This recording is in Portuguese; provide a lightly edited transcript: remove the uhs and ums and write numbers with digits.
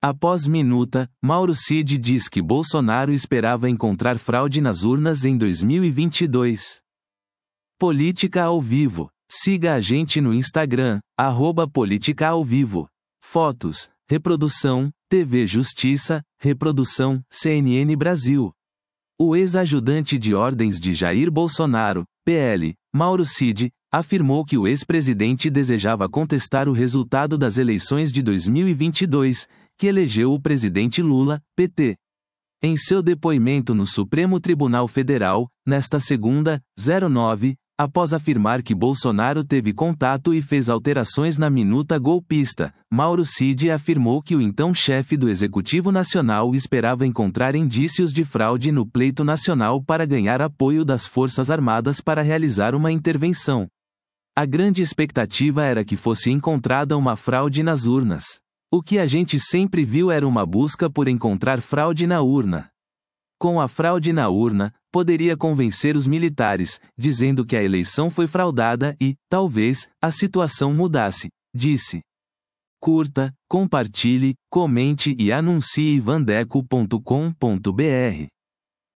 Após minuta, Mauro Cid diz que Bolsonaro esperava encontrar fraude nas urnas em 2022. Política ao vivo. Siga a gente no Instagram, @politicaauvivo. Fotos, reprodução, TV Justiça, reprodução, CNN Brasil. O ex-ajudante de ordens de Jair Bolsonaro, PL, Mauro Cid, afirmou que o ex-presidente desejava contestar o resultado das eleições de 2022, que elegeu o presidente Lula, PT. Em seu depoimento no Supremo Tribunal Federal, nesta segunda, 09, após afirmar que Bolsonaro teve contato e fez alterações na minuta golpista, Mauro Cid afirmou que o então chefe do Executivo Nacional esperava encontrar indícios de fraude no pleito nacional para ganhar apoio das Forças Armadas para realizar uma intervenção. A grande expectativa era que fosse encontrada uma fraude nas urnas. O que a gente sempre viu era uma busca por encontrar fraude na urna. Com a fraude na urna, poderia convencer os militares, dizendo que a eleição foi fraudada e, talvez, a situação mudasse, disse. Curta, compartilhe, comente e anuncie vandeco.com.br.